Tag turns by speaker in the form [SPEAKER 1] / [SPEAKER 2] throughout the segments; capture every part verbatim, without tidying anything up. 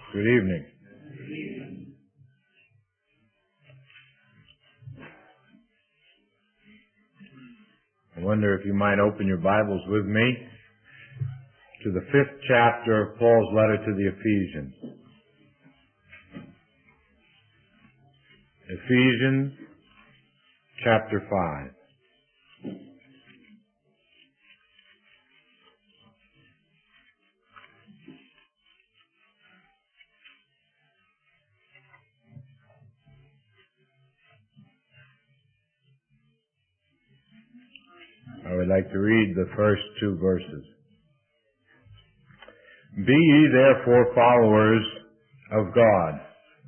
[SPEAKER 1] Good evening. I wonder if you might open your Bibles with me to the fifth chapter of Paul's letter to the Ephesians. Ephesians chapter five. I would like to read the first two verses. Be ye therefore followers of God,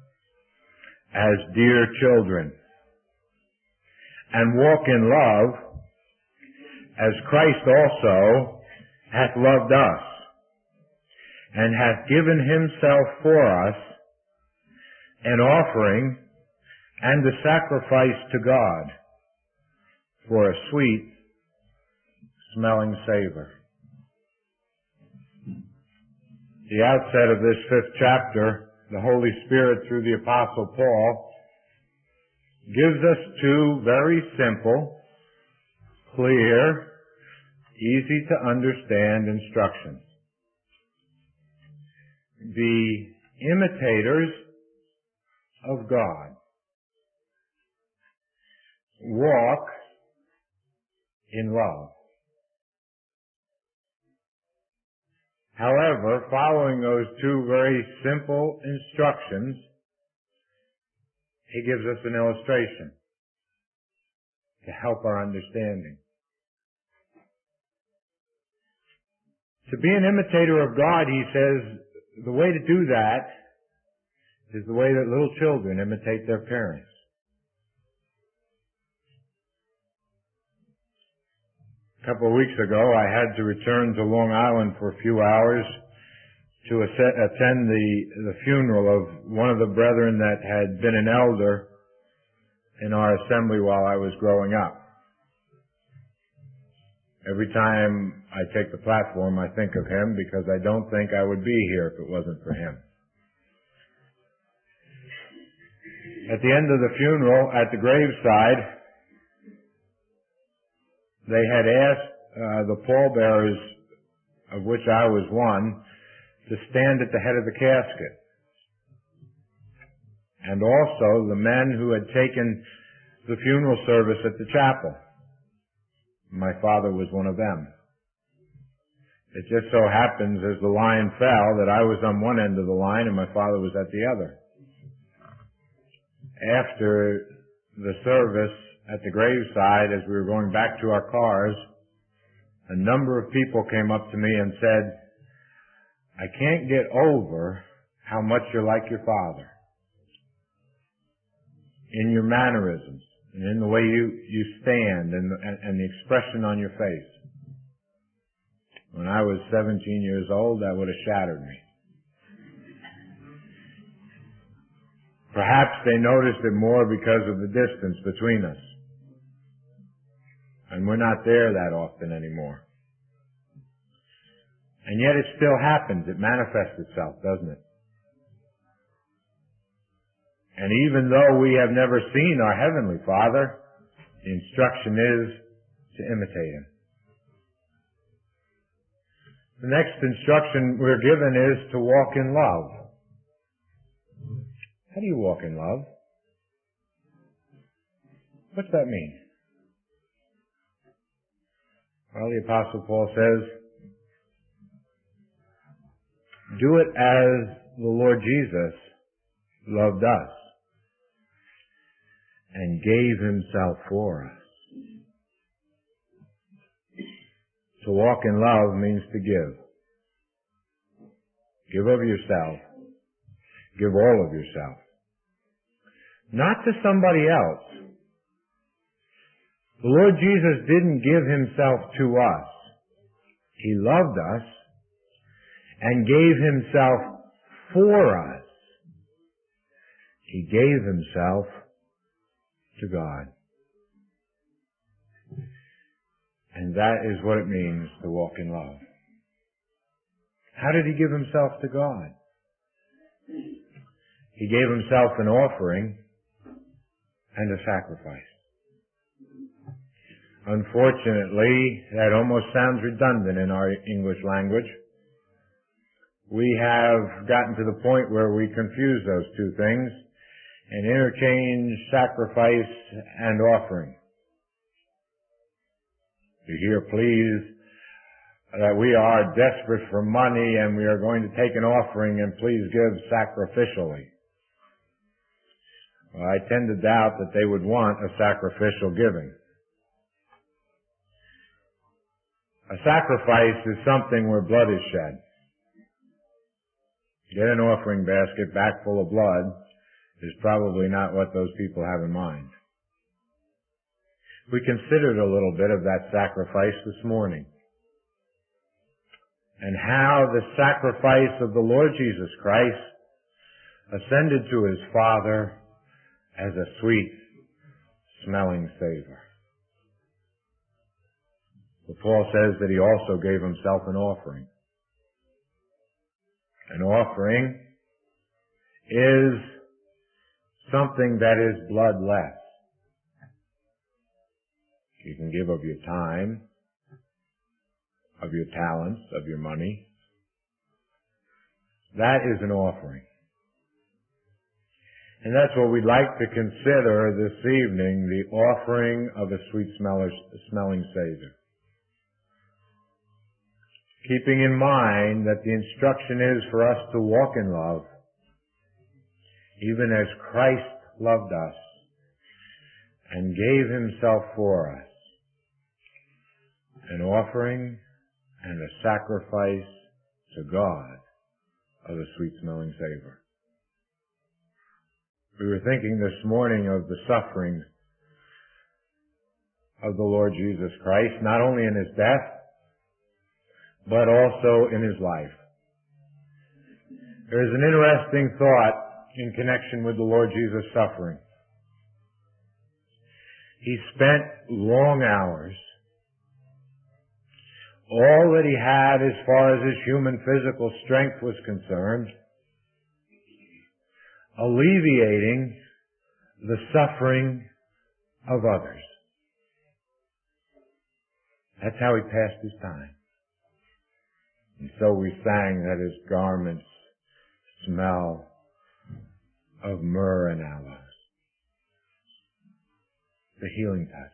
[SPEAKER 1] as dear children, and walk in love, as Christ also hath loved us, and hath given himself for us, an offering and a sacrifice to God, for a sweet smelling savor. The outset of this fifth chapter, the Holy Spirit through the Apostle Paul gives us two very simple, clear, easy to understand instructions. Be imitators of God. Walk in love. However, following those two very simple instructions, he gives us an illustration to help our understanding. To be an imitator of God, he says, the way to do that is the way that little children imitate their parents. A couple of weeks ago, I had to return to Long Island for a few hours to attend the, the funeral of one of the brethren that had been an elder in our assembly while I was growing up. Every time I take the platform, I think of him because I don't think I would be here if it wasn't for him. At the end of the funeral, at the graveside, they had asked uh, the pallbearers, of which I was one, to stand at the head of the casket. And also the men who had taken the funeral service at the chapel. My father was one of them. It just so happens as the line fell that I was on one end of the line and my father was at the other. After the service, at the graveside, as we were going back to our cars, a number of people came up to me and said, I can't get over how much you're like your father. In your mannerisms, and in the way you, you stand, and, and, and the expression on your face. When I was seventeen years old, that would have shattered me. Perhaps they noticed it more because of the distance between us. And we're not there that often anymore. And yet it still happens. It manifests itself, doesn't it? And even though we have never seen our Heavenly Father, the instruction is to imitate Him. The next instruction we're given is to walk in love. How do you walk in love? What's that mean? Well, the Apostle Paul says, do it as the Lord Jesus loved us and gave himself for us. To walk in love means to give. Give of yourself. Give all of yourself. Not to somebody else. The Lord Jesus didn't give himself to us. He loved us and gave himself for us. He gave himself to God. And that is what it means to walk in love. How did he give himself to God? He gave himself an offering and a sacrifice. Unfortunately, that almost sounds redundant in our English language. We have gotten to the point where we confuse those two things and interchange sacrifice and offering. You hear please that we are desperate for money and we are going to take an offering and please give sacrificially. Well, I tend to doubt that they would want a sacrificial giving. A sacrifice is something where blood is shed. Get an offering basket back full of blood is probably not what those people have in mind. We considered a little bit of that sacrifice this morning, and how the sacrifice of the Lord Jesus Christ ascended to his Father as a sweet smelling savor. But Paul says that he also gave himself an offering. An offering is something that is bloodless. You can give of your time, of your talents, of your money. That is an offering. And that's what we'd like to consider this evening, the offering of a sweet smelling Savior. Keeping in mind that the instruction is for us to walk in love, even as Christ loved us and gave himself for us. An offering and a sacrifice to God of a sweet-smelling savor. We were thinking this morning of the suffering of the Lord Jesus Christ, not only in his death, but also in his life. There is an interesting thought in connection with the Lord Jesus' suffering. He spent long hours. All that he had as far as his human physical strength was concerned, alleviating the suffering of others. That's how he passed his time. And so we sang that his garments smell of myrrh and aloes. The healing touch.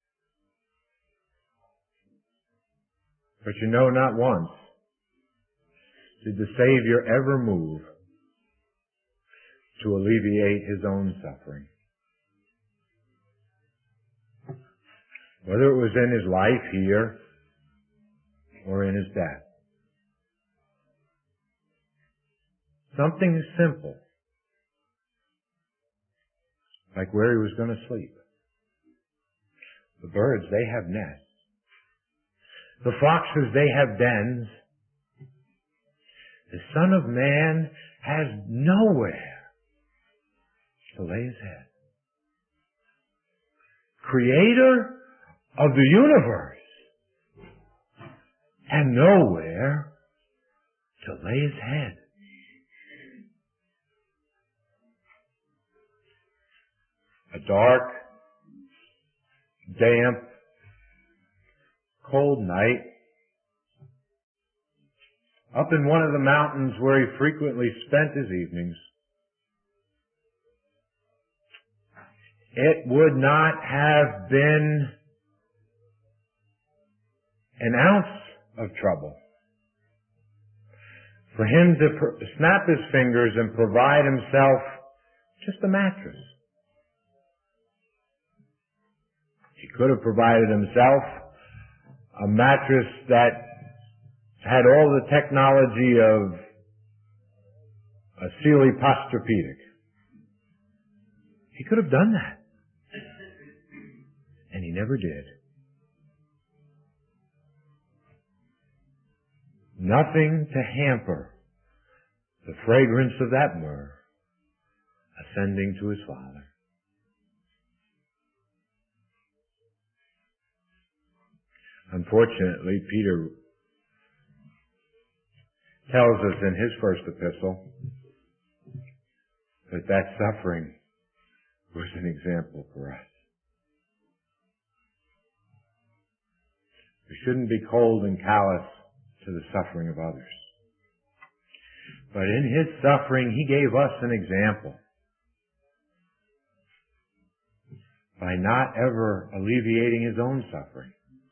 [SPEAKER 1] But you know, not once did the Savior ever move to alleviate his own suffering. Whether it was in his life here or in his death. Something simple, like where he was going to sleep. The birds, they have nests. The foxes, they have dens. The Son of Man has nowhere to lay his head. Creator of the universe, and nowhere to lay his head. A dark, damp, cold night, up in one of the mountains where he frequently spent his evenings. It would not have been an ounce of trouble for him to pr- snap his fingers and provide himself just a mattress. He could have provided himself a mattress that had all the technology of a Sealy Posturepedic. He could have done that. And he never did. Nothing to hamper the fragrance of that myrrh ascending to his Father. Unfortunately, Peter tells us in his first epistle that that suffering was an example for us. We shouldn't be cold and callous to the suffering of others. But in His suffering, He gave us an example. By not ever alleviating His own suffering,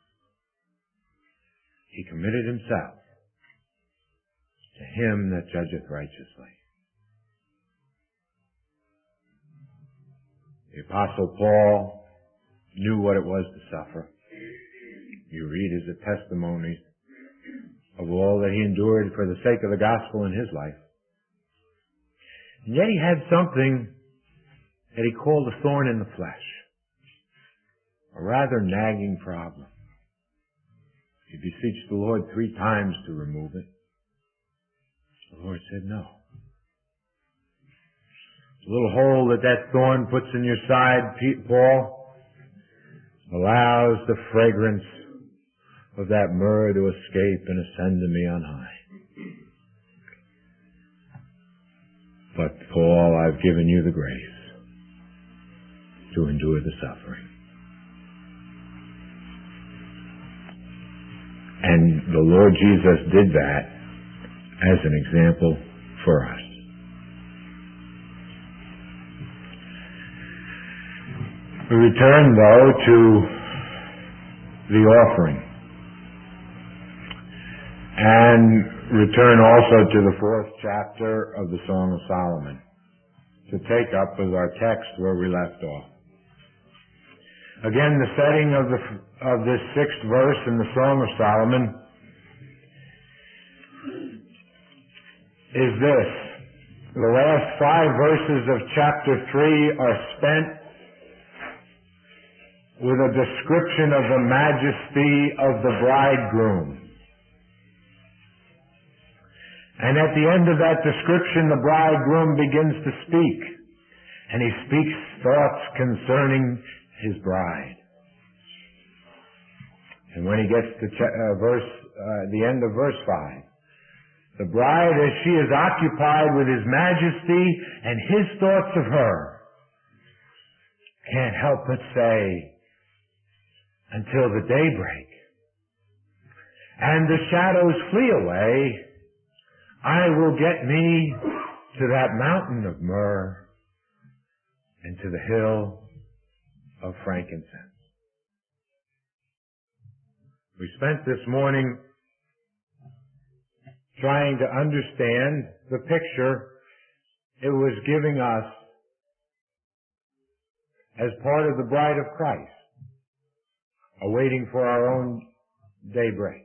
[SPEAKER 1] He committed Himself to Him that judgeth righteously. The Apostle Paul knew what it was to suffer. You read his testimonies of all that he endured for the sake of the gospel in his life. And yet he had something that he called a thorn in the flesh, a rather nagging problem. He beseeched the Lord three times to remove it. The Lord said no. The little hole that that thorn puts in your side, Paul, allows the fragrance of that myrrh to escape and ascend to me on high. But Paul, I've given you the grace to endure the suffering. And the Lord Jesus did that as an example for us. We return, though, to the offering. And return also to the fourth chapter of the Song of Solomon, to take up with our text where we left off. Again, the setting of the of this sixth verse in the Song of Solomon is this. The last five verses of chapter three are spent with a description of the majesty of the bridegroom. And at the end of that description, the bridegroom begins to speak. And he speaks thoughts concerning his bride. And when he gets to ch- uh, verse, uh, the end of verse five, the bride, as she is occupied with his majesty and his thoughts of her, can't help but say, until the daybreak and the shadows flee away, I will get me to that mountain of myrrh and to the hill of frankincense. We spent this morning trying to understand the picture it was giving us as part of the bride of Christ, awaiting for our own daybreak.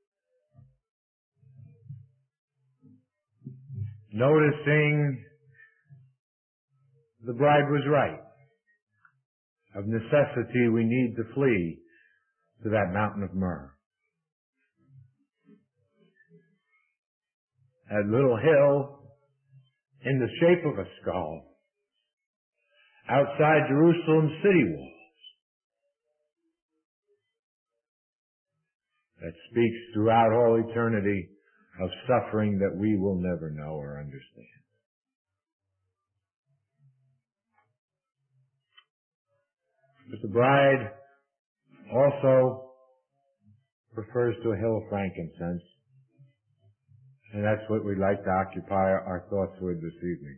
[SPEAKER 1] Noticing the bride was right. Of necessity, we need to flee to that mountain of myrrh. That little hill in the shape of a skull outside Jerusalem's city walls that speaks throughout all eternity of suffering that we will never know or understand. But the bride also refers to a hill of frankincense, and that's what we'd like to occupy our thoughts with this evening.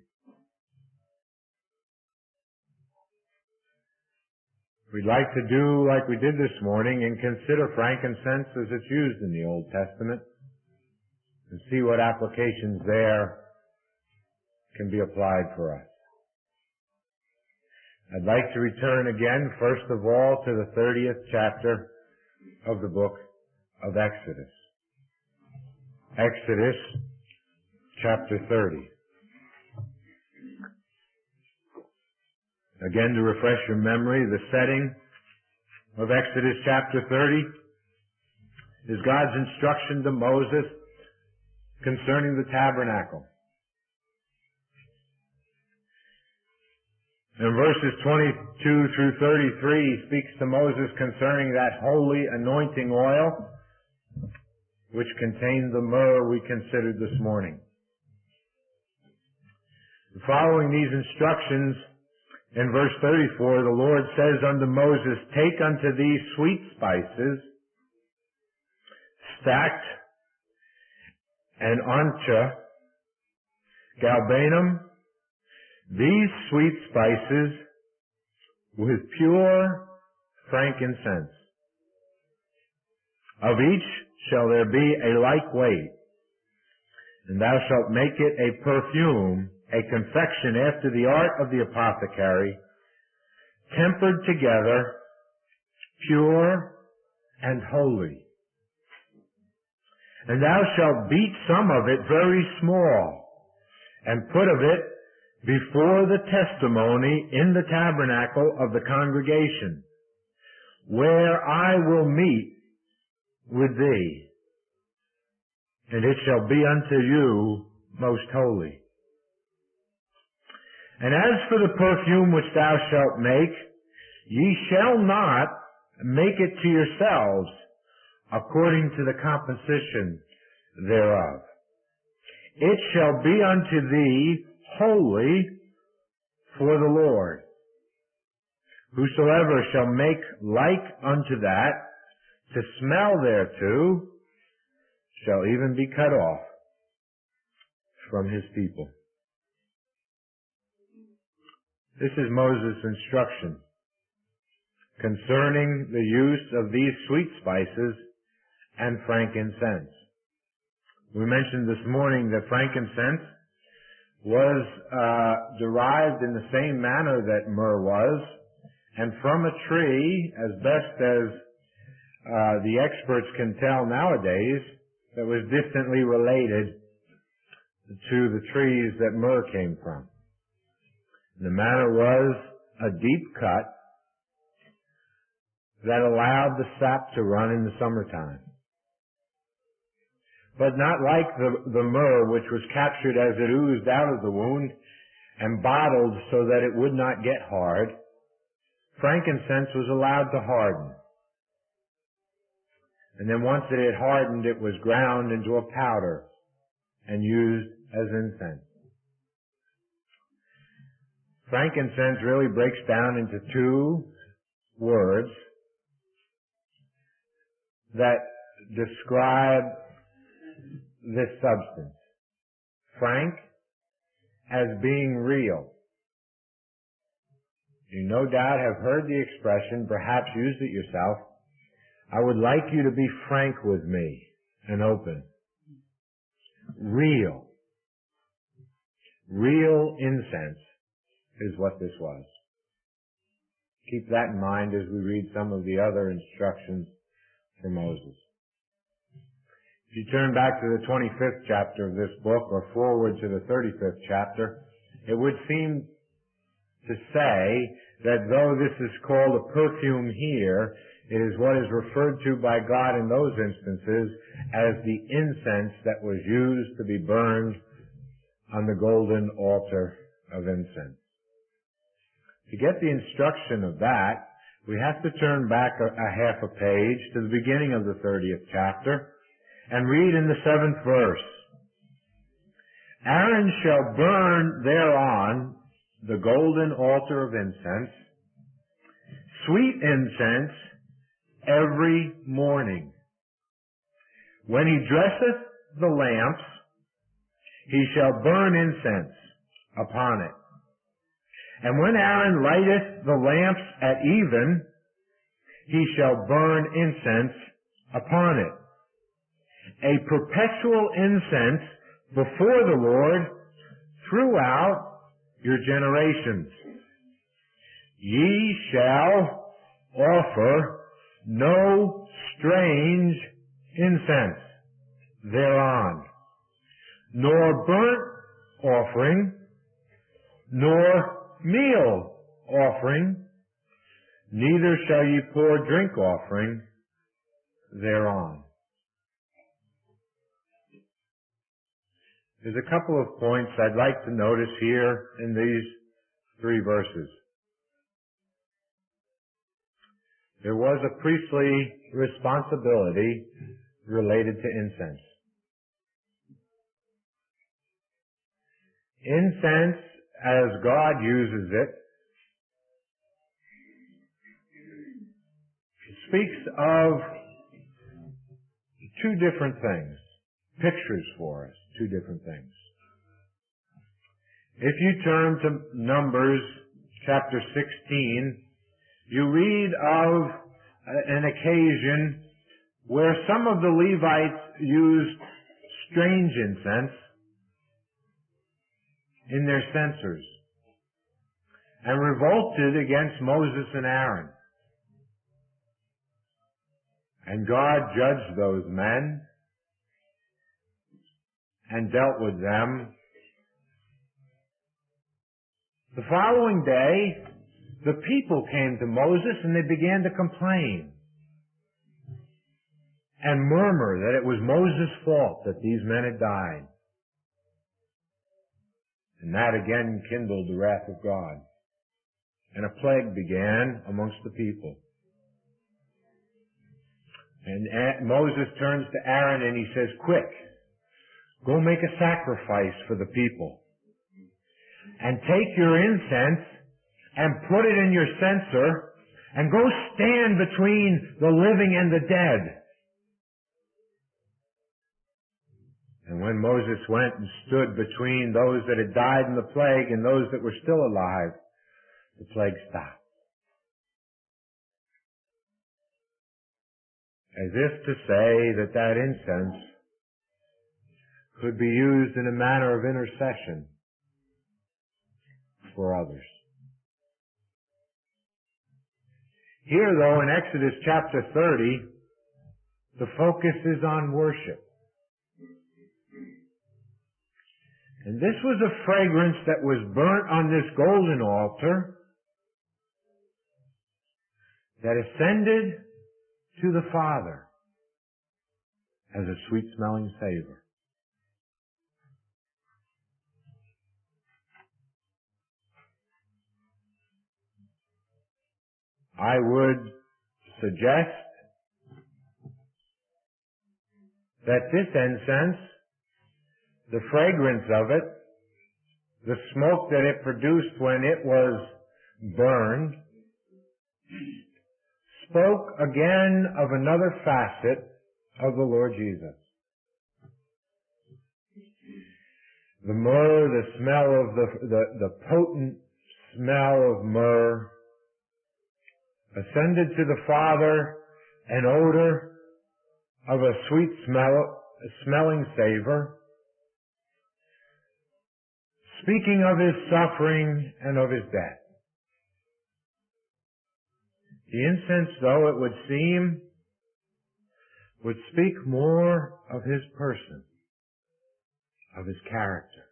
[SPEAKER 1] We'd like to do like we did this morning and consider frankincense as it's used in the Old Testament and see what applications there can be applied for us. I'd like to return again, first of all, to the thirtieth chapter of the book of Exodus. Exodus chapter thirty. Again, to refresh your memory, the setting of Exodus chapter thirty is God's instruction to Moses concerning the tabernacle. In verses twenty-two through thirty-three, he speaks to Moses concerning that holy anointing oil, which contained the myrrh we considered this morning. Following these instructions, in verse thirty-four, the Lord says unto Moses, take unto thee sweet spices, stacked and onycha, galbanum, these sweet spices with pure frankincense. Of each shall there be a like weight, and thou shalt make it a perfume, a confection after the art of the apothecary, tempered together, pure and holy. And thou shalt beat some of it very small, and put of it before the testimony in the tabernacle of the congregation, where I will meet with thee, and it shall be unto you most holy. And as for the perfume which thou shalt make, ye shall not make it to yourselves according to the composition thereof. It shall be unto thee holy for the Lord. Whosoever shall make like unto that, to smell thereto, shall even be cut off from his people. This is Moses' instruction concerning the use of these sweet spices and frankincense. We mentioned this morning that frankincense was uh, derived in the same manner that myrrh was, and from a tree, as best as uh, the experts can tell nowadays, that was distantly related to the trees that myrrh came from. The matter was a deep cut that allowed the sap to run in the summertime. But not like the, the myrrh, which was captured as it oozed out of the wound and bottled so that it would not get hard. Frankincense was allowed to harden. And then once it had hardened, it was ground into a powder and used as incense. Frankincense really breaks down into two words that describe this substance. Frank, as being real. You no doubt have heard the expression, perhaps used it yourself, I would like you to be frank with me and open. Real. Real incense is what this was. Keep that in mind as we read some of the other instructions for Moses. If you turn back to the twenty-fifth chapter of this book, or forward to the thirty-fifth chapter, it would seem to say that though this is called a perfume here, it is what is referred to by God in those instances as the incense that was used to be burned on the golden altar of incense. To get the instruction of that, we have to turn back a, a half a page to the beginning of the thirtieth chapter and read in the seventh verse. Aaron shall burn thereon the golden altar of incense, sweet incense every morning. When he dresseth the lamps, he shall burn incense upon it. And when Aaron lighteth the lamps at even, he shall burn incense upon it. A perpetual incense before the Lord throughout your generations. Ye shall offer no strange incense thereon, nor burnt offering, nor meal offering, neither shall ye pour drink offering thereon. There's a couple of points I'd like to notice here in these three verses. There was a priestly responsibility related to incense. Incense as God uses it, speaks of two different things, pictures for us, two different things. If you turn to Numbers chapter sixteen, you read of an occasion where some of the Levites used strange incense in their censers and revolted against Moses and Aaron. And God judged those men and dealt with them. The following day, the people came to Moses and they began to complain and murmur that it was Moses' fault that these men had died. And that again kindled the wrath of God. And a plague began amongst the people. And Moses turns to Aaron and he says, quick, go make a sacrifice for the people. And take your incense and put it in your censer and go stand between the living and the dead. And when Moses went and stood between those that had died in the plague and those that were still alive, the plague stopped. As if to say that that incense could be used in a manner of intercession for others. Here, though, in Exodus chapter thirty, the focus is on worship. And this was a fragrance that was burnt on this golden altar that ascended to the Father as a sweet-smelling savor. I would suggest that this incense, the fragrance of it, the smoke that it produced when it was burned, spoke again of another facet of the Lord Jesus. The myrrh, the smell of the, the, the potent smell of myrrh, ascended to the Father an odor of a sweet smell, a smelling savor, speaking of his suffering and of his death. The incense, though it would seem, would speak more of his person, of his character.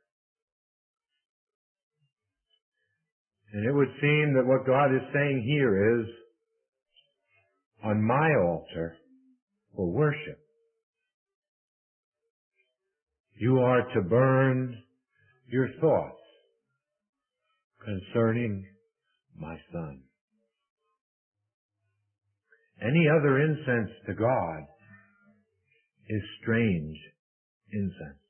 [SPEAKER 1] And it would seem that what God is saying here is, on my altar for worship, you are to burn your thoughts concerning my Son. Any other incense to God is strange incense.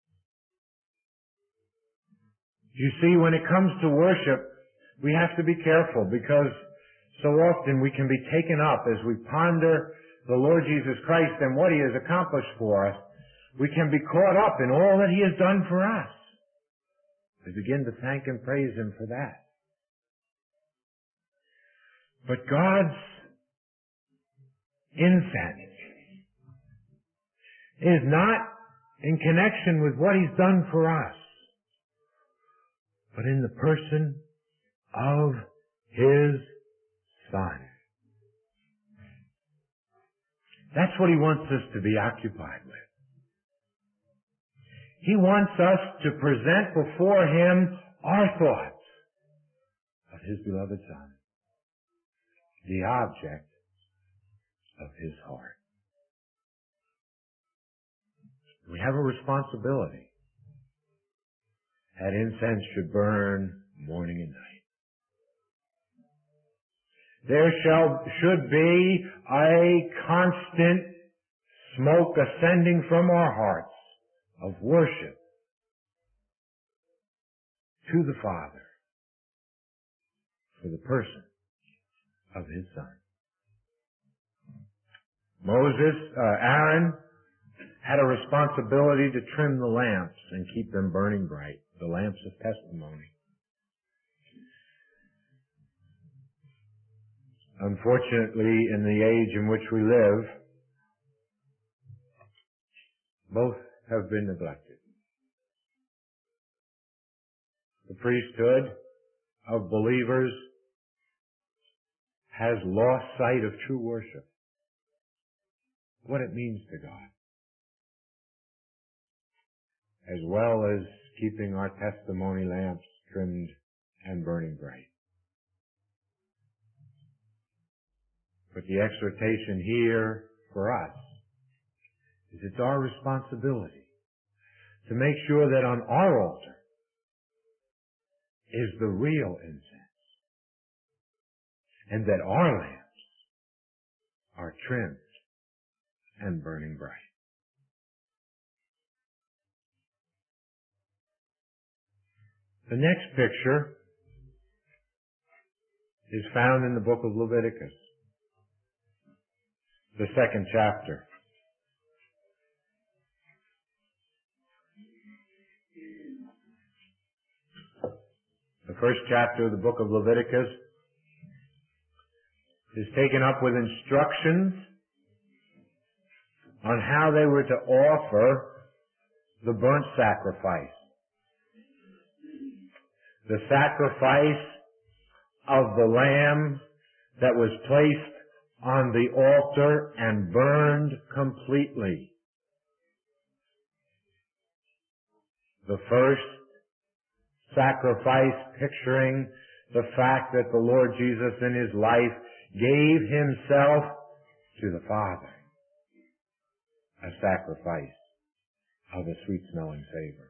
[SPEAKER 1] You see, when it comes to worship, we have to be careful because so often we can be taken up as we ponder the Lord Jesus Christ and what He has accomplished for us. We can be caught up in all that He has done for us. We begin to thank and praise Him for that. But God's incense is not in connection with what He's done for us, but in the person of His Son. That's what He wants us to be occupied with. He wants us to present before Him our thoughts of His beloved Son, the object of His heart. We have a responsibility. That incense should burn morning and night. There shall, should be a constant smoke ascending from our hearts of worship to the Father for the person of His Son. Moses, uh, Aaron, had a responsibility to trim the lamps and keep them burning bright, the lamps of testimony. Unfortunately, in the age in which we live, both have been neglected. The priesthood of believers has lost sight of true worship, what it means to God, as well as keeping our testimony lamps trimmed and burning bright. But the exhortation here for us is it's our responsibility to make sure that on our altar is the real incense, and that our lamps are trimmed and burning bright. The next picture is found in the book of Leviticus, the second chapter. The first chapter of the book of Leviticus is taken up with instructions on how they were to offer the burnt sacrifice. The sacrifice of the lamb that was placed on the altar and burned completely. The first sacrifice picturing the fact that the Lord Jesus in His life gave Himself to the Father, a sacrifice of a sweet-smelling savor.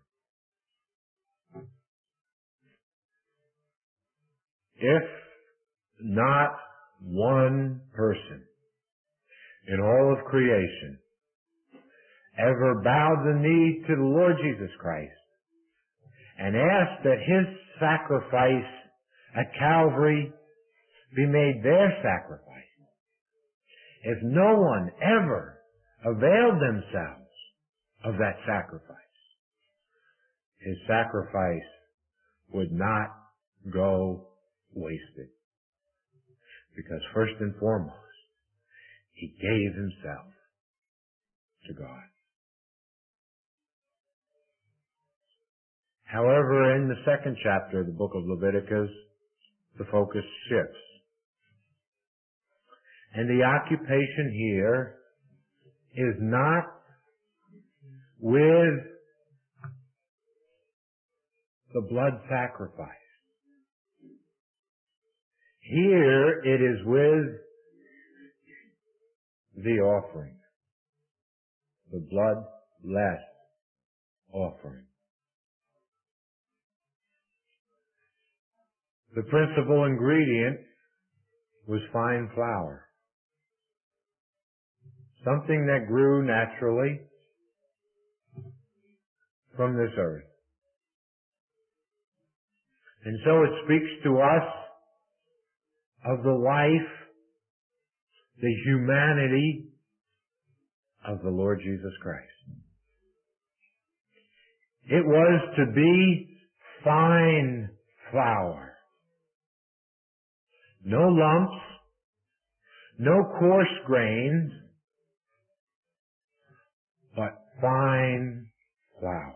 [SPEAKER 1] If not one person in all of creation ever bowed the knee to the Lord Jesus Christ and asked that His sacrifice at Calvary be made their sacrifice, if no one ever availed themselves of that sacrifice, His sacrifice would not go wasted. Because first and foremost, He gave Himself to God. However, in the second chapter of the book of Leviticus, the focus shifts. And the occupation here is not with the blood sacrifice. Here it is with the offering, the bloodless offering. The principal ingredient was fine flour, something that grew naturally from this earth. And so it speaks to us of the life, the humanity of the Lord Jesus Christ. It was to be fine flour. No lumps, no coarse grains, but fine flour.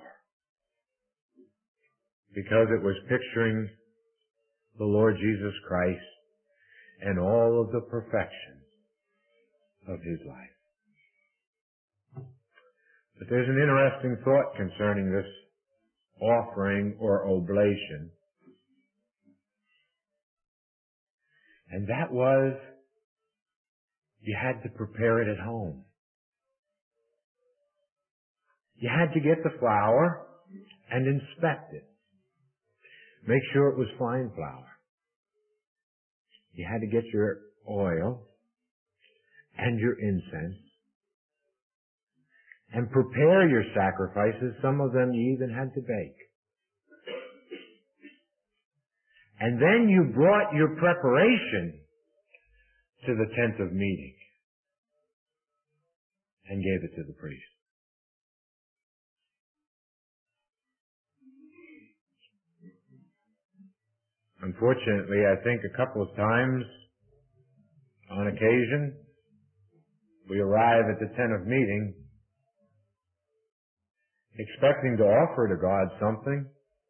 [SPEAKER 1] Because it was picturing the Lord Jesus Christ and all of the perfections of His life. But there's an interesting thought concerning this offering or oblation. And that was, you had to prepare it at home. You had to get the flour and inspect it. Make sure it was fine flour. You had to get your oil and your incense and prepare your sacrifices. Some of them you even had to bake. And then you brought your preparation to the tent of meeting and gave it to the priest. Unfortunately, I think a couple of times, on occasion, we arrive at the tent of meeting expecting to offer to God something,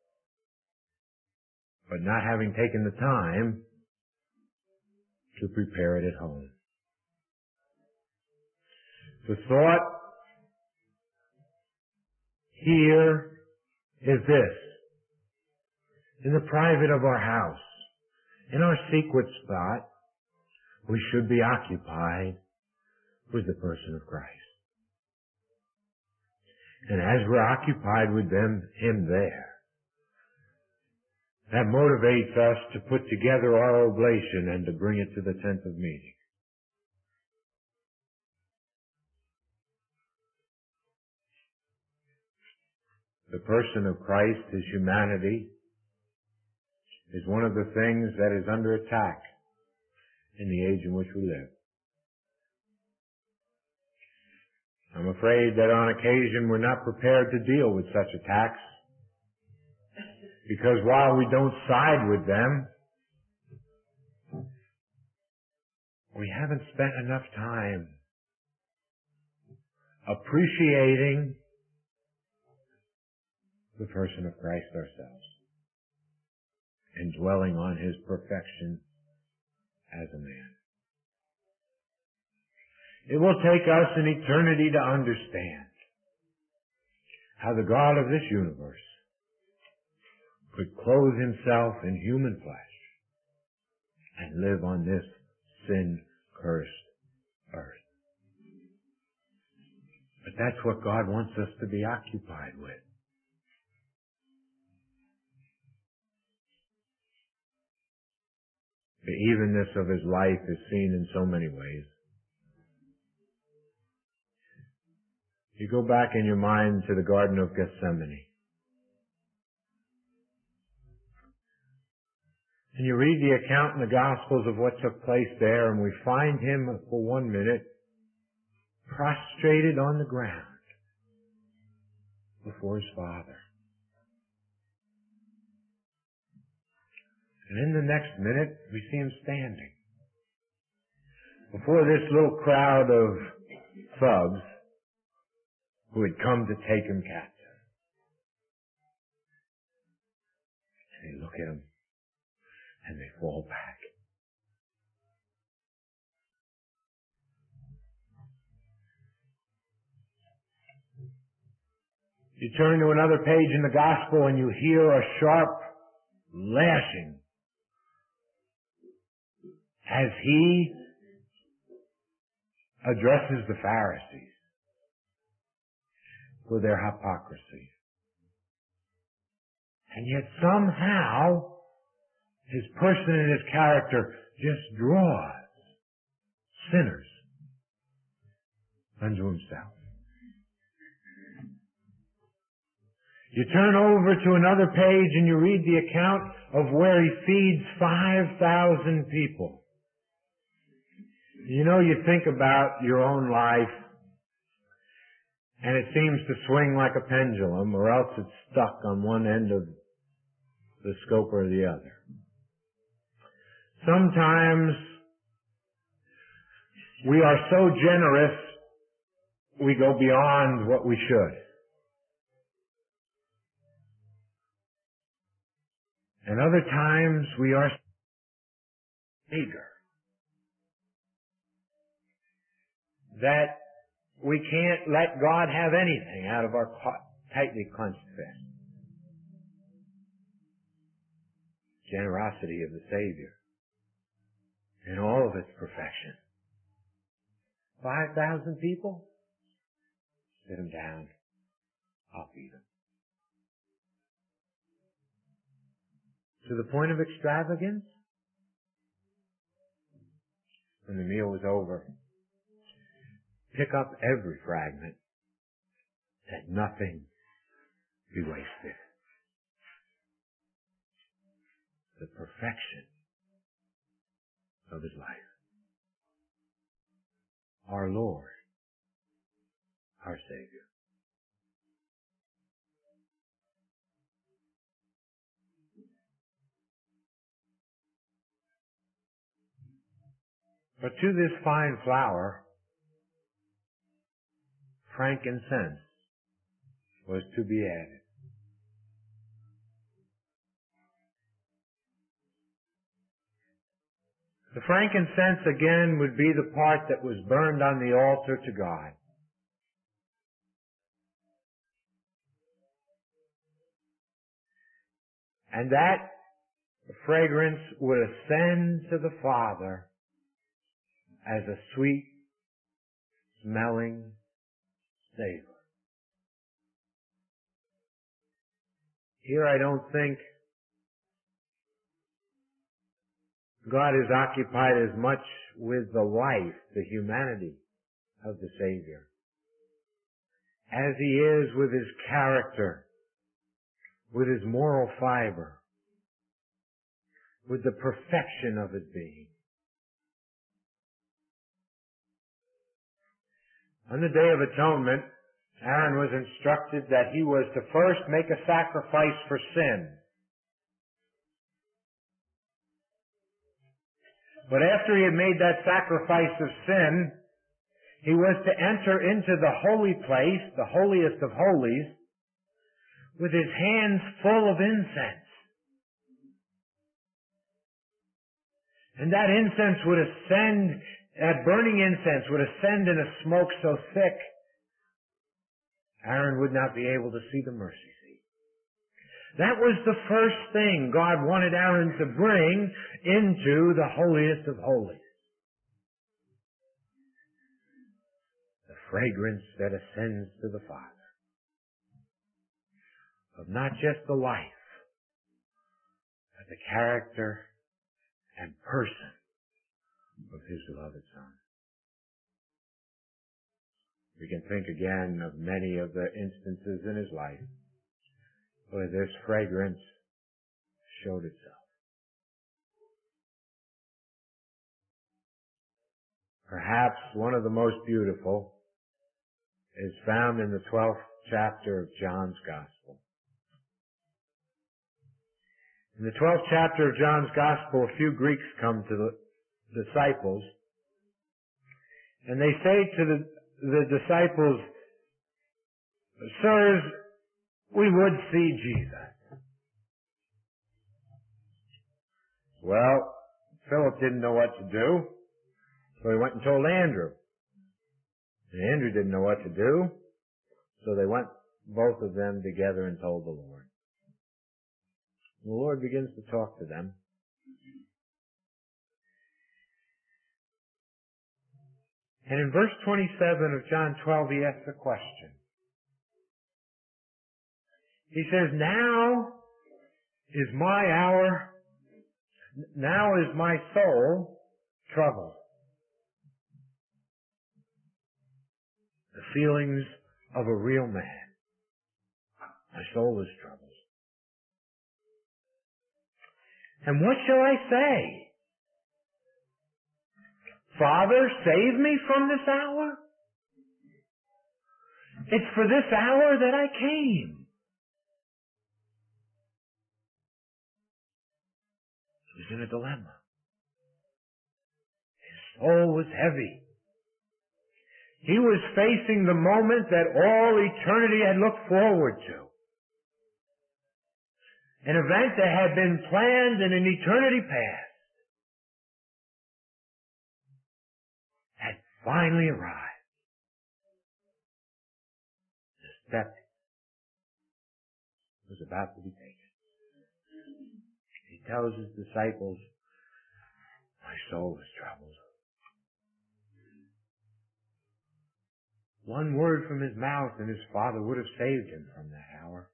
[SPEAKER 1] but not having taken the time to prepare it at home. The thought here is this: in the private of our house, in our secret spot, we should be occupied with the person of Christ. And as we're occupied with them, Him there, that motivates us to put together our oblation and to bring it to the tent of meeting. The person of Christ, His humanity, is one of the things that is under attack in the age in which we live. I'm afraid that on occasion we're not prepared to deal with such attacks, because while we don't side with them, we haven't spent enough time appreciating the person of Christ ourselves and dwelling on His perfection as a man. It will take us an eternity to understand how the God of this universe could clothe Himself in human flesh and live on this sin-cursed earth. But that's what God wants us to be occupied with. The evenness of His life is seen in so many ways. You go back in your mind to the Garden of Gethsemane, and you read the account in the Gospels of what took place there, and we find Him for one minute prostrated on the ground before His Father. And in the next minute, we see Him standing before this little crowd of thugs who had come to take Him captive. And they look at Him and they fall back. You turn to another page in the Gospel and you hear a sharp lashing as He addresses the Pharisees for their hypocrisy. And yet somehow His person and His character just draws sinners unto Himself. You turn over to another page and you read the account of where He feeds five thousand people. You know, you think about your own life, and it seems to swing like a pendulum, or else it's stuck on one end of the scope or the other. Sometimes we are so generous, we go beyond what we should. And other times we are eager that we can't let God have anything out of our tightly clenched fist. Generosity of the Savior in all of its perfection. Five thousand people? Sit them down. I'll feed them. To the point of extravagance? When the meal was over, pick up every fragment, that nothing be wasted. the perfection of his life. Our Lord, our Savior. But to this fine flower, frankincense was to be added. The frankincense again would be the part that was burned on the altar to God. And that fragrance would ascend to the Father as a sweet smelling savor. Here I don't think God is occupied as much with the life, the humanity of the Savior, as he is with his character, with his moral fiber, with the perfection of his being. On the Day of Atonement, Aaron was instructed that he was to first make a sacrifice for sin. But after he had made that sacrifice of sin, he was to enter into the holy place, the holiest of holies, with his hands full of incense. And that incense would ascend, that burning incense would ascend in a smoke so thick, Aaron would not be able to see the mercy seat. That was the first thing God wanted Aaron to bring into the holiest of holies. The fragrance that ascends to the Father of not just the life, but the character and person of his beloved Son. We can think again of many of the instances in his life where this fragrance showed itself. Perhaps one of the most beautiful is found in the twelfth chapter of John's Gospel. In the twelfth chapter of John's Gospel, a few Greeks come to the disciples, and they say to the, the disciples, "Sirs, we would see Jesus." Well, Philip didn't know what to do, so he went and told Andrew. And Andrew didn't know what to do, so they went, both of them, together and told the Lord. The Lord begins to talk to them. And in verse twenty-seven of John twelve, he asks a question. He says, "Now is my hour, now is my soul troubled." The feelings of a real man. My soul is troubled. And what shall I say? "Father, save me from this hour"? It's for this hour that I came. He was in a dilemma. His soul was heavy. He was facing the moment that all eternity had looked forward to. An event that had been planned in an eternity past had finally arrived. The step was about to be taken. He tells his disciples, "My soul is troubled." One word from his mouth and his Father would have saved him from that hour.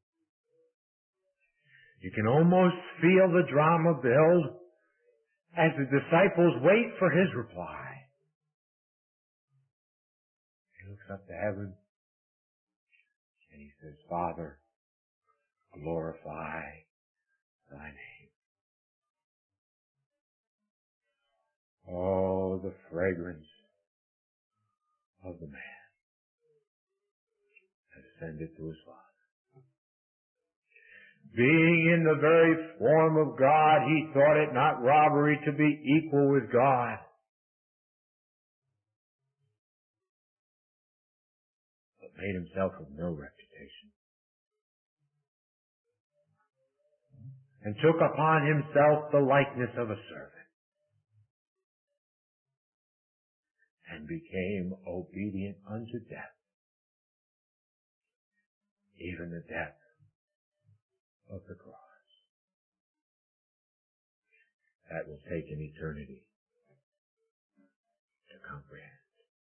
[SPEAKER 1] You can almost feel the drama build as the disciples wait for his reply. He looks up to heaven and he says, "Father, glorify thy name." Oh, the fragrance of the man ascended to his Father. Being in the very form of God, he thought it not robbery to be equal with God, but made himself of no reputation, and took upon himself the likeness of a servant, and became obedient unto death, even the death of the cross. That will take an eternity to comprehend.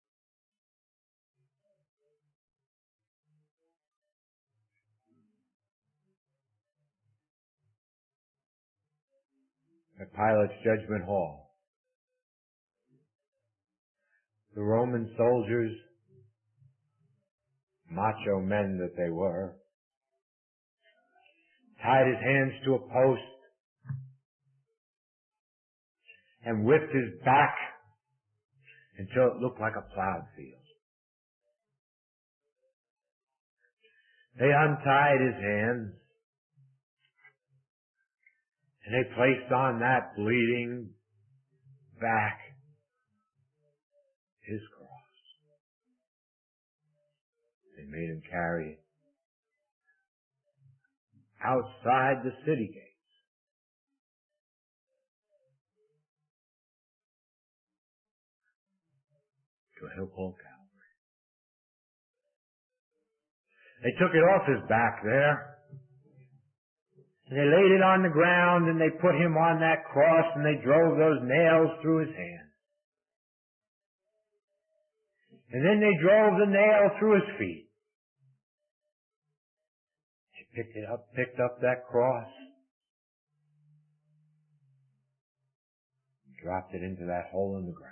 [SPEAKER 1] At Pilate's judgment hall, the Roman soldiers, macho men that they were, tied his hands to a post and whipped his back until it looked like a plowed field. They untied his hands and they placed on that bleeding back his cross. They made him carry it outside the city gates to a hill called Calvary. They took it off his back there, and they laid it on the ground, and they put him on that cross, and they drove those nails through his hands. And then they drove the nail through his feet. They picked it up, picked up that cross, dropped it into that hole in the ground.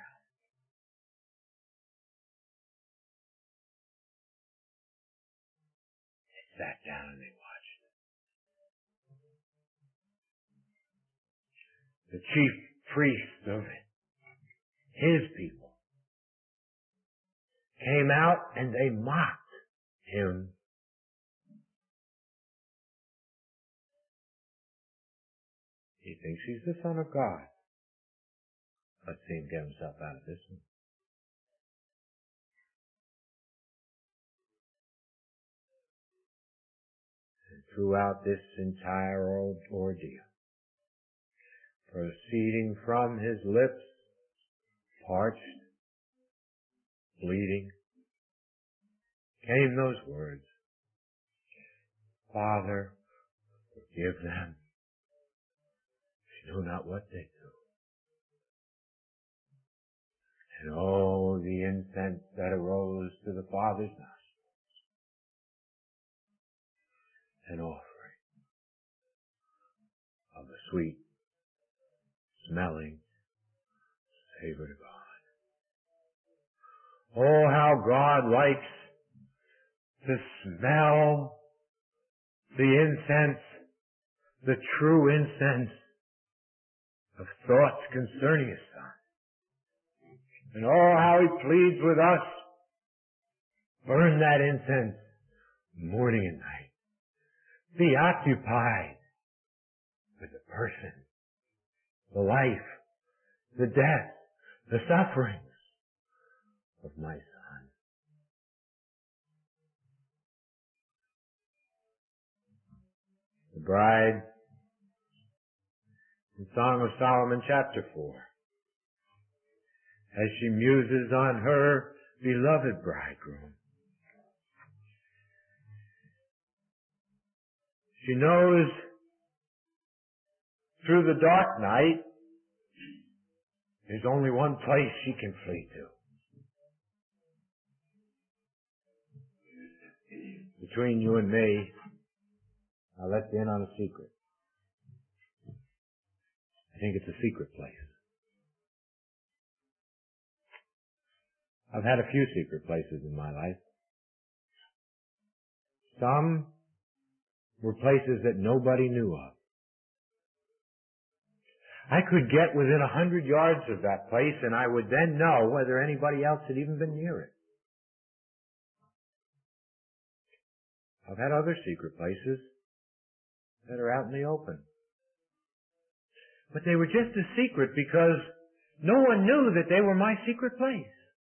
[SPEAKER 1] They sat down and they watched. The chief priests of his people came out and they mocked him. He thinks he's the Son of God. Let's see him get himself out of this one. And throughout this entire ordeal, proceeding from his lips, parched, bleeding, came those words, Father, forgive them. They know not what they do. And oh, the incense that arose to the Father's nostrils, an offering of a sweet smelling savor to God. Oh, how God likes to smell the incense, the true incense of thoughts concerning His Son. And oh, how He pleads with us. Burn that incense morning and night. Be occupied with the person, the life, the death, the sufferings of my Son. The bride in Song of Solomon chapter four, as she muses on her beloved bridegroom, she knows through the dark night there's only one place she can flee to. Between you and me, I'll let you in on a secret. I think it's a secret place. I've had a few secret places in my life. Some were places that nobody knew of. I could get within a hundred yards of that place and I would then know whether anybody else had even been near it. I've had other secret places that are out in the open. But they were just a secret because no one knew that they were my secret place.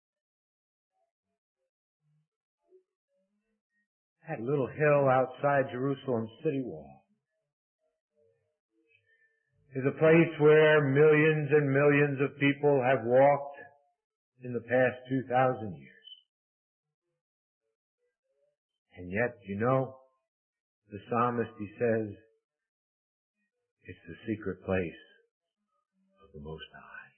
[SPEAKER 1] That little hill outside Jerusalem's city wall is a place where millions and millions of people have walked in the past two thousand years. And yet, you know, the psalmist, he says, it's the secret place of the Most High.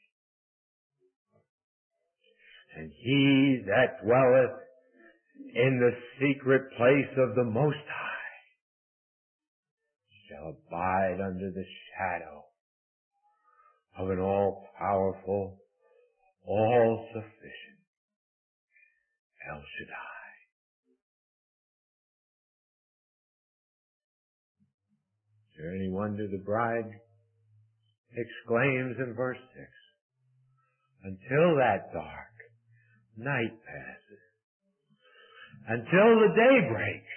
[SPEAKER 1] And he that dwelleth in the secret place of the Most High shall abide under the shadow of an all-powerful, all-sufficient El Shaddai. Is there any wonder the bride exclaims in verse six, until that dark night passes, until the day breaks,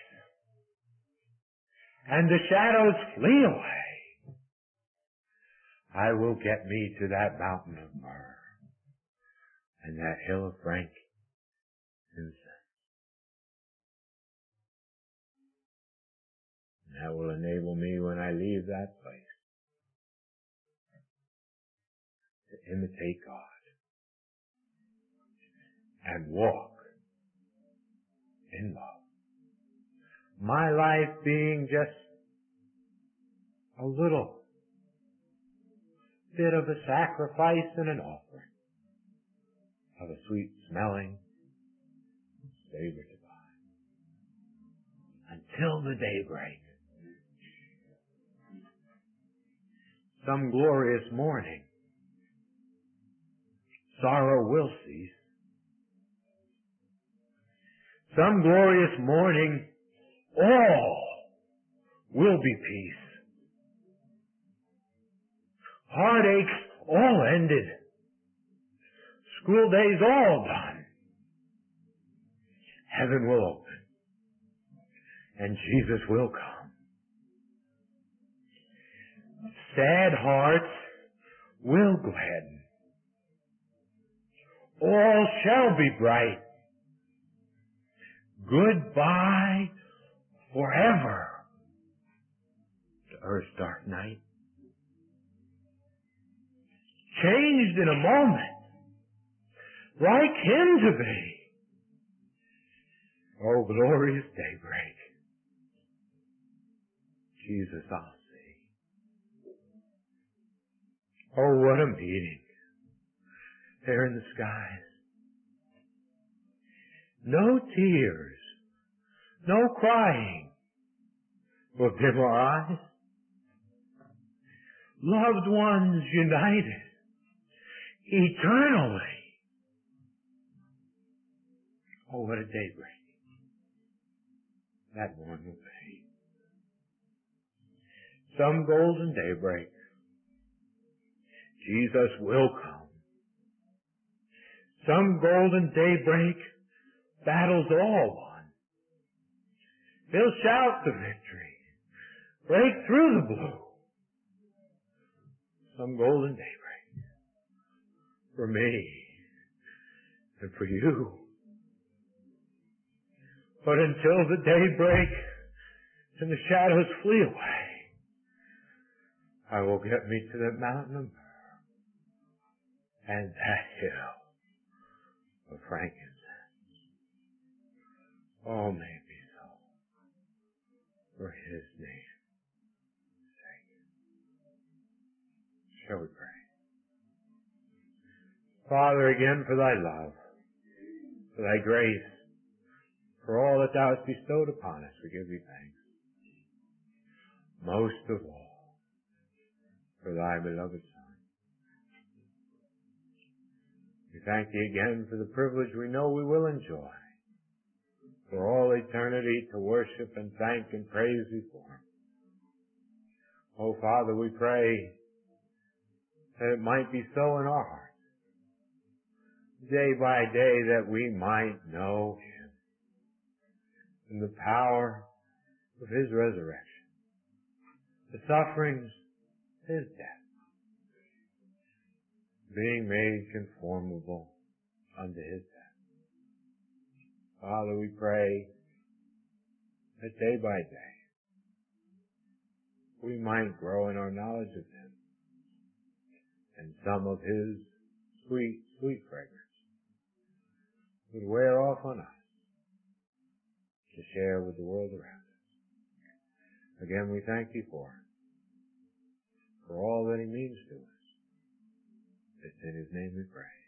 [SPEAKER 1] and the shadows flee away, I will get me to that mountain of myrrh and that hill of frankincense. And that will enable me when I leave that place to imitate God and walk in love. My life being just a little bit of a sacrifice and an offering of a sweet smelling savor to God. Until the daybreak. Some glorious morning, sorrow will cease. Some glorious morning, all will be peace. Heartaches all ended. School days all done. Heaven will open. And Jesus will come. Sad hearts will gladden. All shall be bright. Goodbye forever to earth's dark night. Changed in a moment, like him to be. Oh, glorious daybreak. Jesus, I'll see. Oh, what a meeting there in the skies. No tears, no crying will dim our eyes. Loved ones united eternally. Oh, what a daybreak that one will be. Some golden daybreak, Jesus will come. Some golden daybreak, battle's all won. He'll shout the victory, break through the blue. Some golden daybreak for me and for you. But until the day break and the shadows flee away, I will get me to that mountain of myrrh and that hill of frankincense. Oh, may it be so for His name's sake. Shall we pray? Father, again for Thy love, for Thy grace, for all that Thou hast bestowed upon us, we give Thee thanks. Most of all, for Thy beloved Son. We thank Thee again for the privilege we know we will enjoy for all eternity to worship and thank and praise Thee for. Oh, Father, we pray that it might be so in our hearts. Day by day that we might know Him and the power of His resurrection, the sufferings of His death, being made conformable unto His death. Father, we pray that day by day we might grow in our knowledge of Him and some of His sweet, sweet fragrance would wear off on us to share with the world around us. Again, we thank You for for all that He means to us. It's in His name we pray.